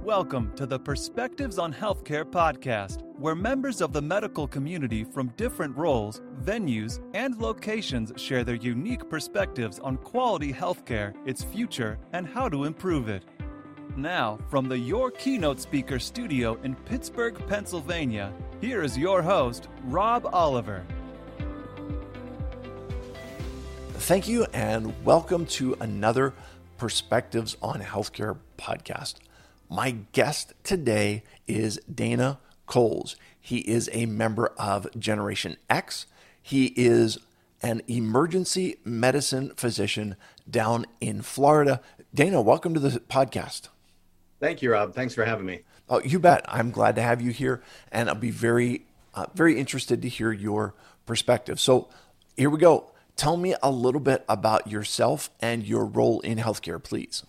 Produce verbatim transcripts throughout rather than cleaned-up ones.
Welcome to the Perspectives on Healthcare podcast, where members of the medical community from different roles, venues, and locations share their unique perspectives on quality healthcare, its future, and how to improve it. Now, from the Your Keynote Speaker studio in Pittsburgh, Pennsylvania, here is your host, Rob Oliver. Thank you, and welcome to another Perspectives on Healthcare podcast. My guest today is Dana Coles. He is a member of Generation X. He is an emergency medicine physician down in Florida. Dana, welcome to the podcast. Thank you, Rob. Thanks for having me. Oh, you bet. I'm glad to have you here, and I'll be very, uh, very interested to hear your perspective. So here we go. Tell me a little bit about yourself and your role in healthcare, please.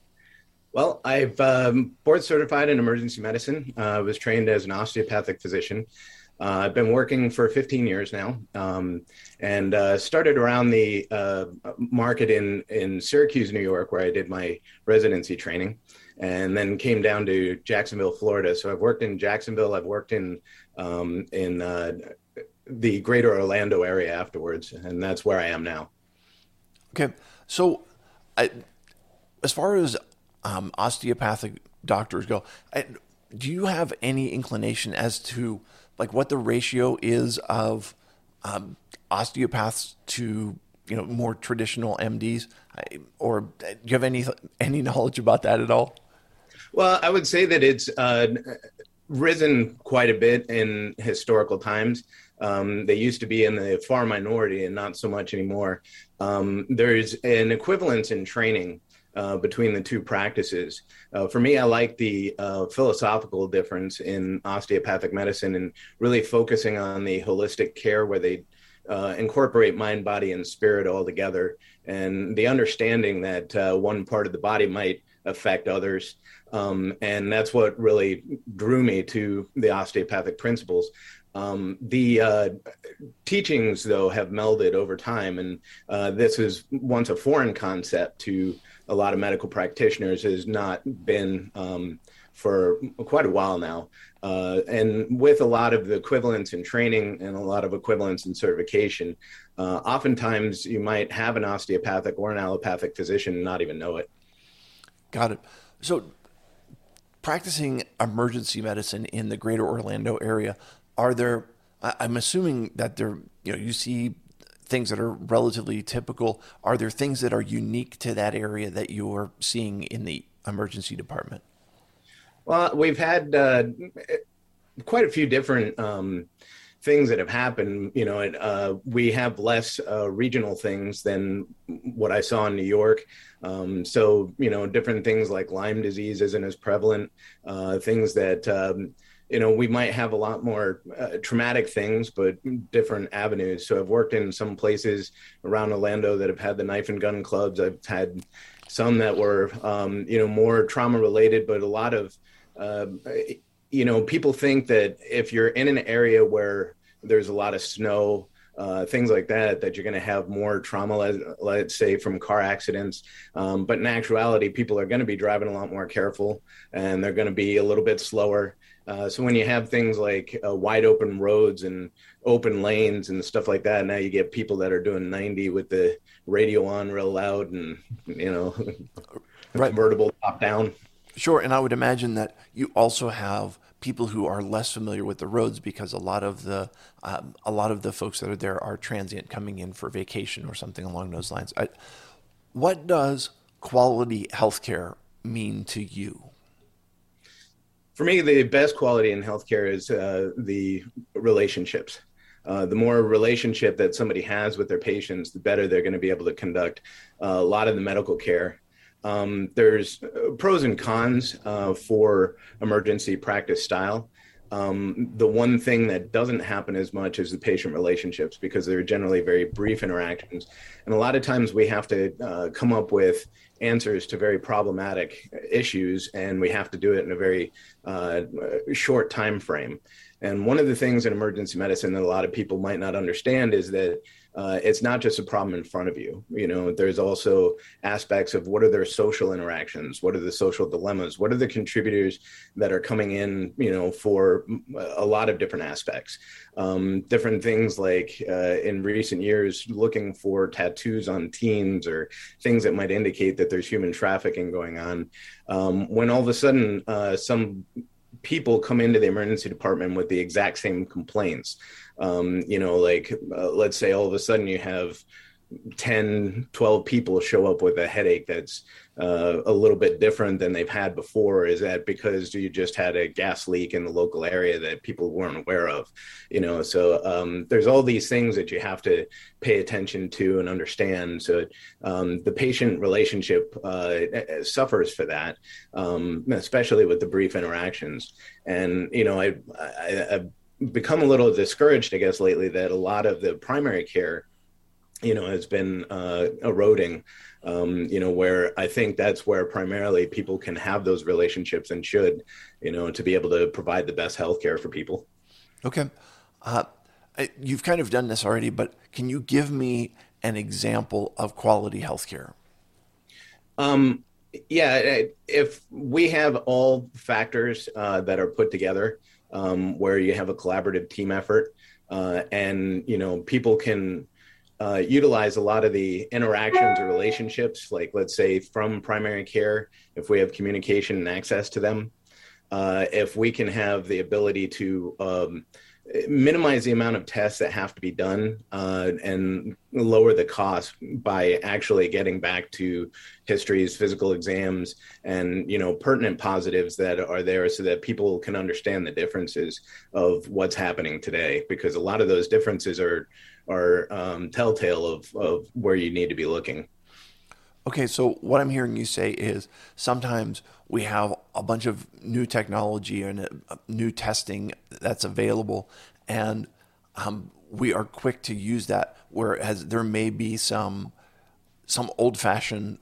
Well, I've um, board certified in emergency medicine. I uh, was trained as an osteopathic physician. Uh, I've been working for fifteen years now, um, and uh, started around the uh, market in, in Syracuse, New York, where I did my residency training, and then came down to Jacksonville, Florida. So I've worked in Jacksonville. I've worked in um, in uh, the greater Orlando area afterwards, and that's where I am now. Okay, so I, as far as Um, osteopathic doctors go, I, do you have any inclination as to like what the ratio is of um, osteopaths to, you know, more traditional M Ds, I, or do you have any any knowledge about that at all? Well, I would say that it's uh, risen quite a bit in historical times. Um, they used to be in the far minority and not so much anymore. Um, there's an equivalence in training Uh, between the two practices. Uh, for me, I like the uh, philosophical difference in osteopathic medicine and really focusing on the holistic care where they uh, incorporate mind, body, and spirit all together, and the understanding that uh, one part of the body might affect others. Um, and that's what really drew me to the osteopathic principles. Um, the uh, teachings, though, have melded over time, and uh, this is once a foreign concept to a lot of medical practitioners, has not been um, for quite a while now. Uh, and with a lot of the equivalence in training and a lot of equivalence in certification, uh, oftentimes you might have an osteopathic or an allopathic physician and not even know it. Got it. So practicing emergency medicine in the greater Orlando area, are there, I'm assuming that there, you know, you see things that are relatively typical. Are there things that are unique to that area that you're seeing in the emergency department? Well, we've had uh, quite a few different um, things that have happened. You know, it, uh, we have less uh, regional things than what I saw in New York. Um, so, you know, different things like Lyme disease isn't as prevalent. Uh, things that, um, you know, we might have a lot more uh, traumatic things, but different avenues. So I've worked in some places around Orlando that have had the knife and gun clubs. I've had some that were, um, you know, more trauma related, but a lot of, uh, you know, people think that if you're in an area where there's a lot of snow, uh, things like that, that you're going to have more trauma, let, let's say from car accidents. Um, but in actuality, people are going to be driving a lot more careful, and they're going to be a little bit slower. Uh, so when you have things like uh, wide open roads and open lanes and stuff like that, now you get people that are doing ninety with the radio on real loud and, you know, right. Convertible top down. Sure. And I would imagine that you also have people who are less familiar with the roads, because a lot of the um, a lot of the folks that are there are transient coming in for vacation or something along those lines. I, what does quality healthcare mean to you? For me, the best quality in healthcare is uh, the relationships. Uh, the more relationship that somebody has with their patients, the better they're going to be able to conduct uh, a lot of the medical care. Um, there's pros and cons uh, for emergency practice style. Um, the one thing that doesn't happen as much is the patient relationships, because they're generally very brief interactions. And a lot of times we have to uh, come up with answers to very problematic issues, and we have to do it in a very uh, short time frame. And one of the things in emergency medicine that a lot of people might not understand is that uh, it's not just a problem in front of you. You know, there's also aspects of what are their social interactions, what are the social dilemmas, what are the contributors that are coming in, you know, for a lot of different aspects. Um, different things like uh, in recent years, looking for tattoos on teens or things that might indicate that there's human trafficking going on. Um, when all of a sudden uh, some people come into the emergency department with the exact same complaints. Um, you know, like uh, let's say all of a sudden you have ten, twelve people show up with a headache that's uh, a little bit different than they've had before. Is that because you just had a gas leak in the local area that people weren't aware of? You know, so um, there's all these things that you have to pay attention to and understand. So um, the patient relationship uh, suffers for that, um, especially with the brief interactions. And, you know, I, I, I've become a little discouraged, I guess, lately that a lot of the primary care you know, has been uh, eroding, um, you know, where I think that's where primarily people can have those relationships and should, you know, to be able to provide the best healthcare for people. Okay. Uh, you've kind of done this already, but can you give me an example of quality healthcare? Um, yeah, if we have all factors uh, that are put together um, where you have a collaborative team effort uh, and, you know, people can Uh, utilize a lot of the interactions or relationships, like let's say from primary care, if we have communication and access to them, uh, if we can have the ability to um, minimize the amount of tests that have to be done uh, and lower the cost by actually getting back to histories, physical exams, and, you know, pertinent positives that are there so that people can understand the differences of what's happening today, because a lot of those differences are are um, telltale of, of where you need to be looking. Okay, so what I'm hearing you say is sometimes we have a bunch of new technology and uh, new testing that's available, and um, we are quick to use that, whereas there may be some some old-fashioned,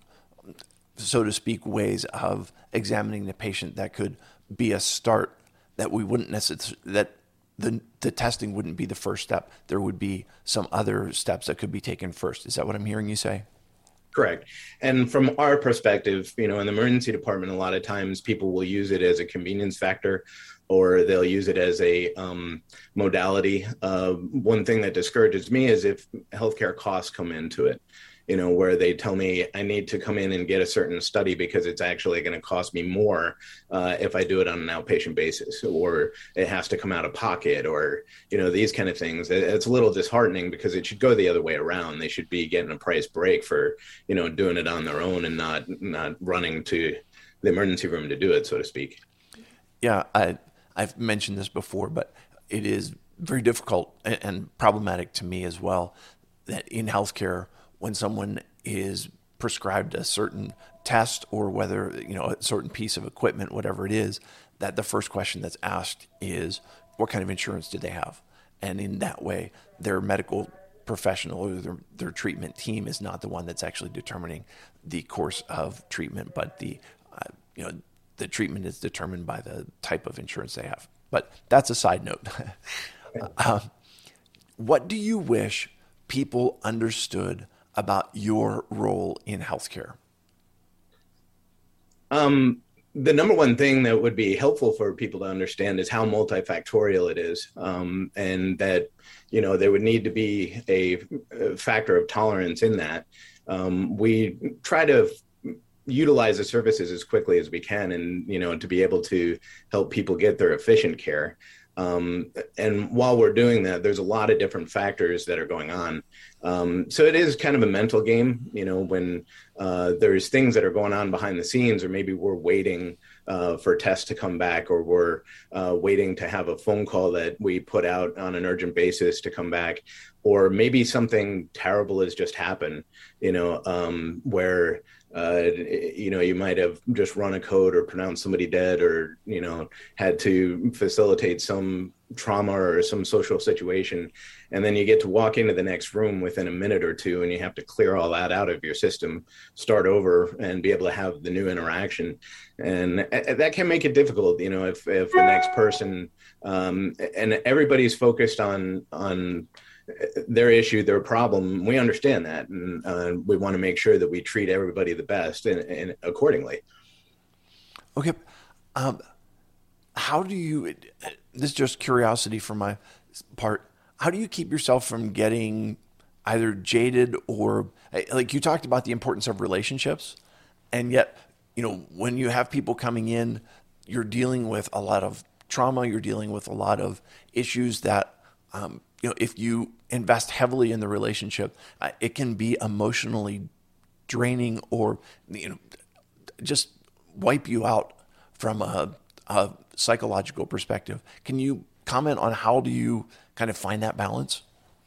so to speak, ways of examining the patient that could be a start that we wouldn't necessarily, that the the testing wouldn't be the first step. There would be some other steps that could be taken first. Is that what I'm hearing you say? Correct. And from our perspective, you know, in the emergency department, a lot of times people will use it as a convenience factor, or they'll use it as a um, modality. Uh, one thing that discourages me is if healthcare costs come into it, you know, where they tell me I need to come in and get a certain study because it's actually going to cost me more uh, if I do it on an outpatient basis, or it has to come out of pocket, or, you know, these kind of things. It's a little disheartening because it should go the other way around. They should be getting a price break for, you know, doing it on their own and not not running to the emergency room to do it, so to speak. Yeah, I, I've mentioned this before, but it is very difficult and problematic to me as well that in healthcare, when someone is prescribed a certain test or whether, you know, a certain piece of equipment, whatever it is, that the first question that's asked is, what kind of insurance did they have? And in that way, their medical professional or their, their treatment team is not the one that's actually determining the course of treatment, but the, uh, you know, the treatment is determined by the type of insurance they have. But that's a side note. uh, what do you wish people understood about your role in healthcare? Um, the number one thing that would be helpful for people to understand is how multifactorial it is, um, and that, you know, there would need to be a, a factor of tolerance in that. Um, we try to f- utilize the services as quickly as we can, and, you know, to be able to help people get their efficient care. Um, and while we're doing that, there's a lot of different factors that are going on. Um, so it is kind of a mental game, you know, when uh, there's things that are going on behind the scenes, or maybe we're waiting uh, for tests to come back, or we're uh, waiting to have a phone call that we put out on an urgent basis to come back, or maybe something terrible has just happened, you know, um, where Uh, you know, you might have just run a code or pronounced somebody dead, or, you know, had to facilitate some trauma or some social situation. And then you get to walk into the next room within a minute or two, and you have to clear all that out of your system, start over, and be able to have the new interaction. And that can make it difficult, you know, if, if the next person, um, and everybody's focused on, on their issue, their problem. We understand that, and uh, we want to make sure that we treat everybody the best and, and accordingly. Okay. Um, how do you, this is just curiosity from my part, how do you keep yourself from getting either jaded or, like you talked about the importance of relationships, and yet, you know, when you have people coming in, you're dealing with a lot of trauma, you're dealing with a lot of issues that, um, you know, if you invest heavily in the relationship, uh, it can be emotionally draining or, you know, just wipe you out from a, a psychological perspective. Can you comment on how do you kind of find that balance?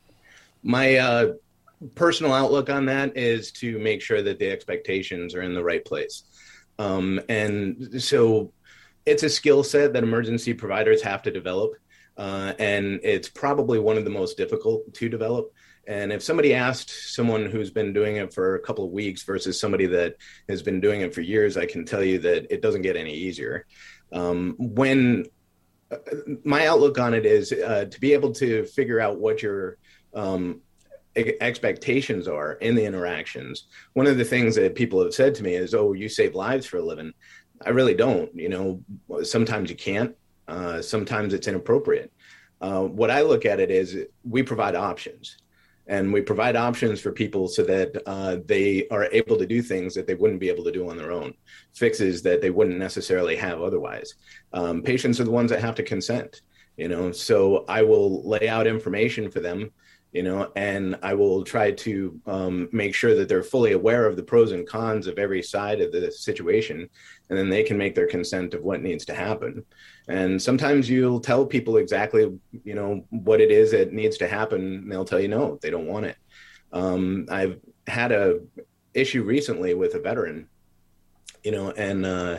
My uh, personal outlook on that is to make sure that the expectations are in the right place. Um, and so it's a skill set that emergency providers have to develop. Uh, and it's probably one of the most difficult to develop. And if somebody asked someone who's been doing it for a couple of weeks versus somebody that has been doing it for years, I can tell you that it doesn't get any easier. Um, when uh, my outlook on it is uh, to be able to figure out what your um, expectations are in the interactions. One of the things that people have said to me is, oh, you save lives for a living. I really don't. You know, sometimes you can't. Uh, sometimes it's inappropriate. Uh, what I look at it is we provide options, and we provide options for people so that uh, they are able to do things that they wouldn't be able to do on their own, fixes that they wouldn't necessarily have otherwise. Um, patients are the ones that have to consent, you know, so I will lay out information for them, you know, and I will try to um, make sure that they're fully aware of the pros and cons of every side of the situation, and then they can make their consent of what needs to happen. And sometimes you'll tell people exactly, you know, what it is that needs to happen, and they'll tell you no, they don't want it. Um, I've had a issue recently with a veteran, you know, and uh,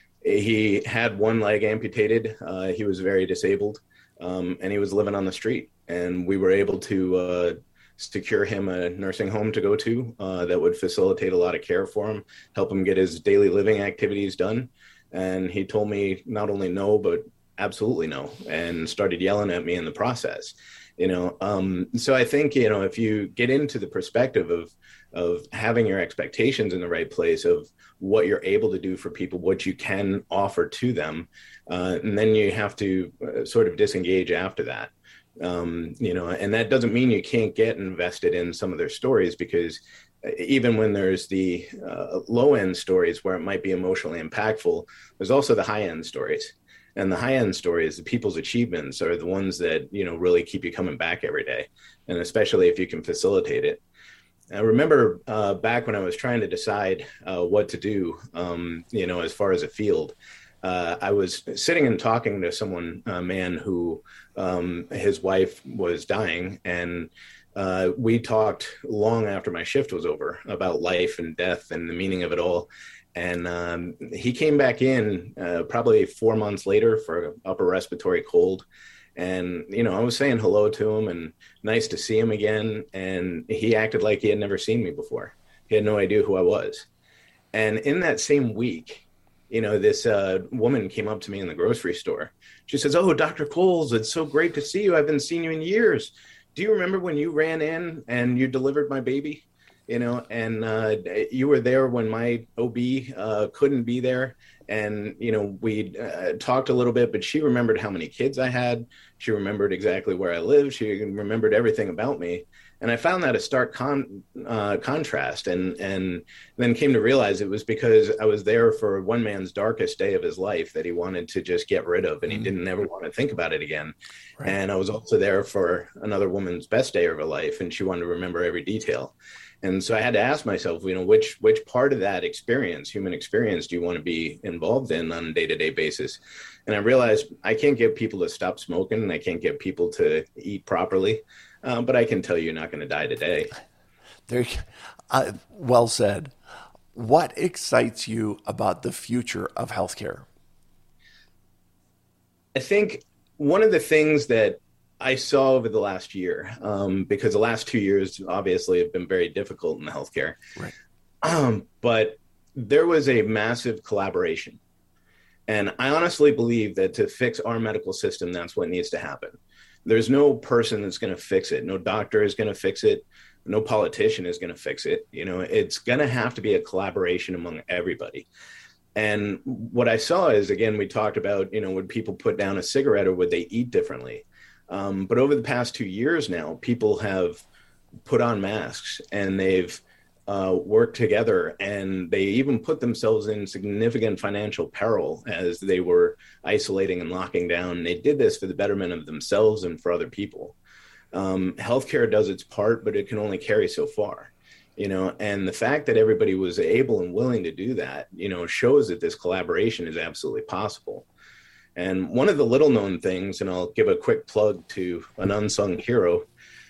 he had one leg amputated. Uh, he was very disabled, um, and he was living on the street. And we were able to uh, secure him a nursing home to go to uh, that would facilitate a lot of care for him, help him get his daily living activities done. And he told me not only no, but absolutely no, and started yelling at me in the process. You know, um, so I think, you know, if you get into the perspective of of having your expectations in the right place, of what you're able to do for people, what you can offer to them, uh, and then you have to uh, sort of disengage after that. Um, you know, and that doesn't mean you can't get invested in some of their stories, because even when there's the uh, low end stories where it might be emotionally impactful, there's also the high end stories. And the high end stories, the people's achievements, are the ones that, you know, really keep you coming back every day. And especially if you can facilitate it. I remember uh, back when I was trying to decide uh, what to do, um, you know, as far as a field, uh, I was sitting and talking to someone, a man who um, his wife was dying. And uh, we talked long after my shift was over about life and death and the meaning of it all. And um, he came back in uh, probably four months later for an upper respiratory cold. And, you know, I was saying hello to him and nice to see him again. And he acted like he had never seen me before. He had no idea who I was. And in that same week, you know, this uh, woman came up to me in the grocery store. She says, "Oh, Doctor Coles, it's so great to see you. I haven't seen you in years. Do you remember when you ran in and you delivered my baby? You know, and uh, you were there when my O B uh, couldn't be there. And, you know, we uh, talked a little bit, but she remembered how many kids I had. She remembered exactly where I lived. She remembered everything about me. And I found that a stark con- uh, contrast, and, and then came to realize it was because I was there for one man's darkest day of his life that he wanted to just get rid of, and he mm-hmm. didn't ever want to think about it again. Right. And I was also there for another woman's best day of her life, and she wanted to remember every detail. And so I had to ask myself, you know, which which part of that experience, human experience, do you want to be involved in on a day-to-day basis? And I realized I can't get people to stop smoking, and I can't get people to eat properly, uh, but I can tell you you're not going to die today. There, uh, well said. What excites you about the future of healthcare? I think one of the things that I saw over the last year, um, because the last two years obviously have been very difficult in the healthcare. Right. Um, but there was a massive collaboration. And I honestly believe that to fix our medical system, that's what needs to happen. There's no person that's going to fix it. No doctor is going to fix it. No politician is going to fix it. You know, it's going to have to be a collaboration among everybody. And what I saw is, again, we talked about, you know, would people put down a cigarette or would they eat differently? Um, but over the past two years now, people have put on masks and they've uh, worked together, and they even put themselves in significant financial peril as they were isolating and locking down. And they did this for the betterment of themselves and for other people. Um, healthcare does its part, but it can only carry so far. You know, and the fact that everybody was able and willing to do that, you know, shows that this collaboration is absolutely possible. And one of the little known things, and I'll give a quick plug to an unsung hero,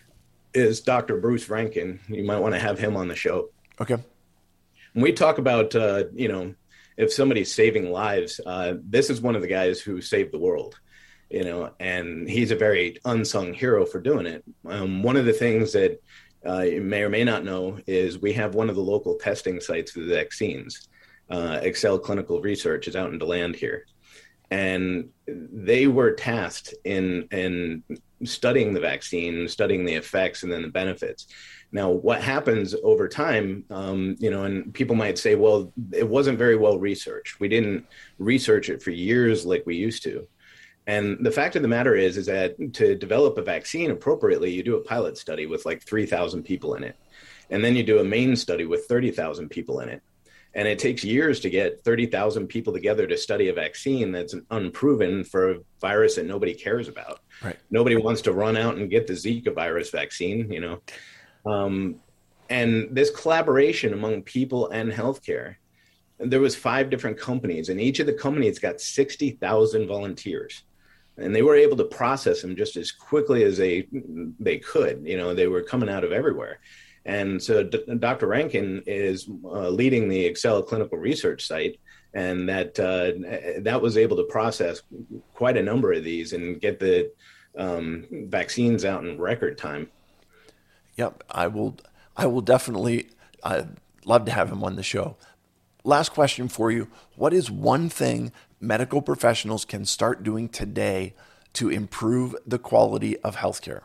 is Doctor Bruce Rankin. You might want to have him on the show. Okay. When we talk about, uh, you know, if somebody's saving lives, uh, this is one of the guys who saved the world, you know, and he's a very unsung hero for doing it. Um, one of the things that Uh, you may or may not know is we have one of the local testing sites for the vaccines. Uh, Excel Clinical Research is out in DeLand here. And they were tasked in, in studying the vaccine, studying the effects and then the benefits. Now, what happens over time, um, you know, and people might say, well, it wasn't very well researched. We didn't research it for years like we used to. And the fact of the matter is, is that to develop a vaccine appropriately, you do a pilot study with like three thousand people in it. And then you do a main study with thirty thousand people in it. And it takes years to get thirty thousand people together to study a vaccine that's unproven for a virus that nobody cares about. Right. Nobody wants to run out and get the Zika virus vaccine, you know. Um, and this collaboration among people and healthcare, there was five different companies, and each of the companies got sixty thousand volunteers. And they were able to process them just as quickly as they they could. You know, they were coming out of everywhere. And so D- Doctor Rankin is uh, leading the Excel Clinical Research site, and that uh, that was able to process quite a number of these and get the um, vaccines out in record time. Yep, I will. I will definitely. I'd love to have him on the show. Last question for you. What is one thing medical professionals can start doing today to improve the quality of healthcare?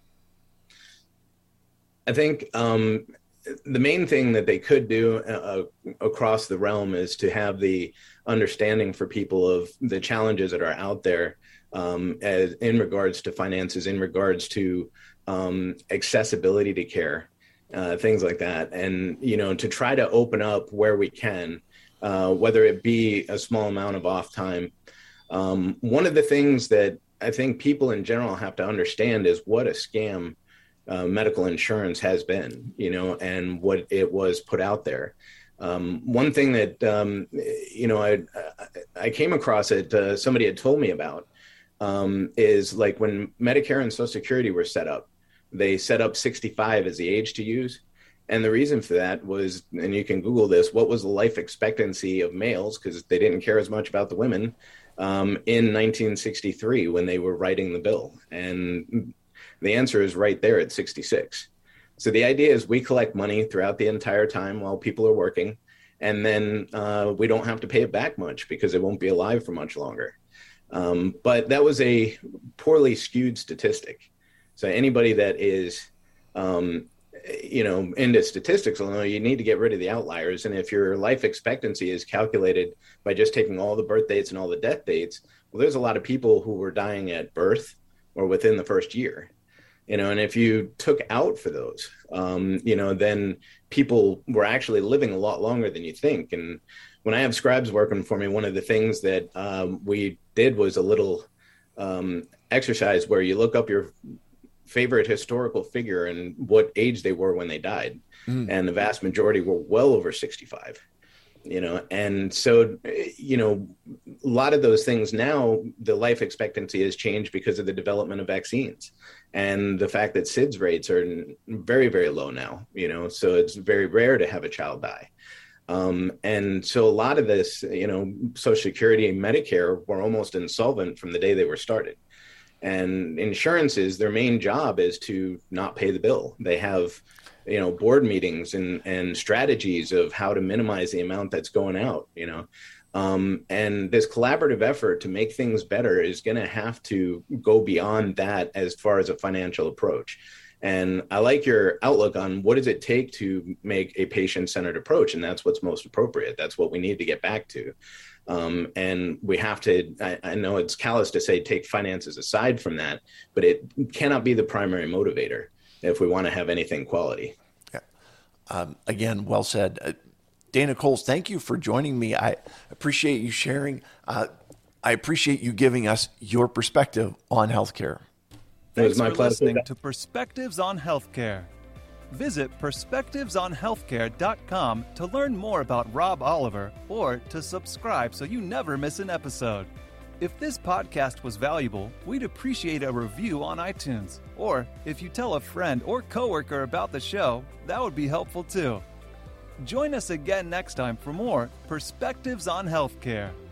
I think um, the main thing that they could do uh, across the realm is to have the understanding for people of the challenges that are out there um, as in regards to finances, in regards to um, accessibility to care. Uh, things like that. And, you know, to try to open up where we can, uh, whether it be a small amount of off time. Um, one of the things that I think people in general have to understand is what a scam uh, medical insurance has been, you know, and what it was put out there. Um, one thing that, um, you know, I, I came across it, uh, somebody had told me about um, is like when Medicare and Social Security were set up, they set up sixty-five as the age to use. And the reason for that was, and you can Google this, what was the life expectancy of males, because they didn't care as much about the women, um, in nineteen sixty-three when they were writing the bill. And the answer is right there at sixty-six. So the idea is we collect money throughout the entire time while people are working, and then uh, we don't have to pay it back much because it won't be alive for much longer. Um, but that was a poorly skewed statistic. So anybody that is, um, you know, into statistics, will know you need to get rid of the outliers. And if your life expectancy is calculated by just taking all the birth dates and all the death dates, well, there's a lot of people who were dying at birth or within the first year, you know, and if you took out for those, um, you know, then people were actually living a lot longer than you think. And when I have scribes working for me, one of the things that um, we did was a little um, exercise where you look up your favorite historical figure and what age they were when they died. Mm. And the vast majority were well over sixty-five, you know? And so, you know, a lot of those things now, the life expectancy has changed because of the development of vaccines and the fact that S I D S rates are very, very low now, you know, so it's very rare to have a child die. Um, and so a lot of this, you know, Social Security and Medicare were almost insolvent from the day they were started. And insurances, their main job is to not pay the bill. They have, you know, board meetings and, and strategies of how to minimize the amount that's going out, you know. Um, and this collaborative effort to make things better is going to have to go beyond that as far as a financial approach. And I like your outlook on what does it take to make a patient-centered approach, and that's what's most appropriate. That's what we need to get back to. Um, and we have to, I, I know it's callous to say take finances aside from that, but it cannot be the primary motivator if we want to have anything quality. Yeah. Um, again, well said. Uh, Dana Coles, thank you for joining me. I appreciate you sharing. Uh, I appreciate you giving us your perspective on healthcare. It was Thanks my for pleasure. listening to Perspectives on Healthcare. Visit perspectives on healthcare dot com to learn more about Rob Oliver or to subscribe so you never miss an episode. If this podcast was valuable, we'd appreciate a review on iTunes. Or if you tell a friend or coworker about the show, that would be helpful too. Join us again next time for more Perspectives on Healthcare.